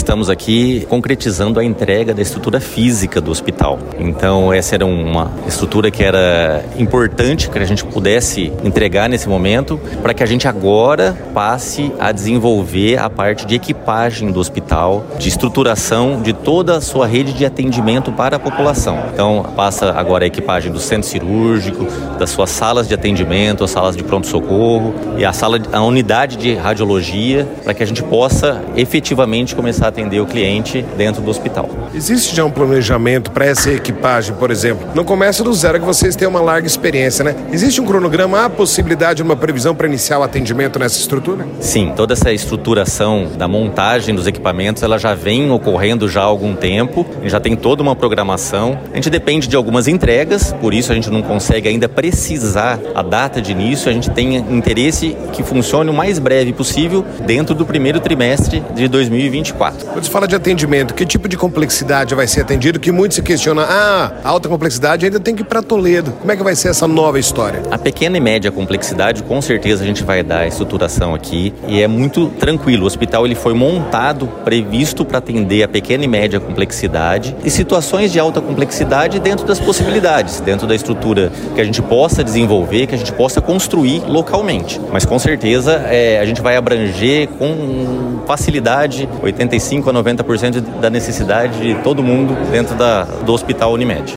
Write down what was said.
estamos aqui concretizando a entrega da estrutura física do hospital. Então, essa era uma estrutura que era importante que a gente pudesse entregar nesse momento, para que a gente agora passe a desenvolver a parte de equipagem do hospital, de estruturação de toda a sua rede de atendimento para a população. Então, passa agora a equipagem do centro cirúrgico, das suas salas de atendimento, as salas de pronto-socorro e a unidade de radiologia, para que a gente possa efetivamente começar a atender o cliente dentro do hospital. Existe já um planejamento para essa equipagem, por exemplo? Não começa do zero, que vocês têm uma larga experiência, né? Existe um cronograma, há possibilidade de uma previsão para iniciar o atendimento nessa estrutura? Sim, toda essa estruturação da montagem dos equipamentos, ela já vem ocorrendo já há algum tempo, já tem toda uma programação. A gente depende de algumas entregas, por isso a gente não consegue ainda precisar a data de início. A gente tem interesse que funcione o mais breve possível dentro do primeiro trimestre de 2024. Quando se fala de atendimento, que tipo de complexidade vai ser atendido? Que muito se questiona, alta complexidade ainda tem que ir para Toledo. Como é que vai ser essa nova história? A pequena e média complexidade, com certeza a gente vai dar a estruturação aqui e é muito tranquilo. O hospital ele foi montado, previsto para atender a pequena e média complexidade e situações de alta complexidade dentro das possibilidades, dentro da estrutura que a gente possa desenvolver, que a gente possa construir localmente. Mas com certeza a gente vai abranger com facilidade 85% a 90% da necessidade de todo mundo dentro do Hospital Unimed.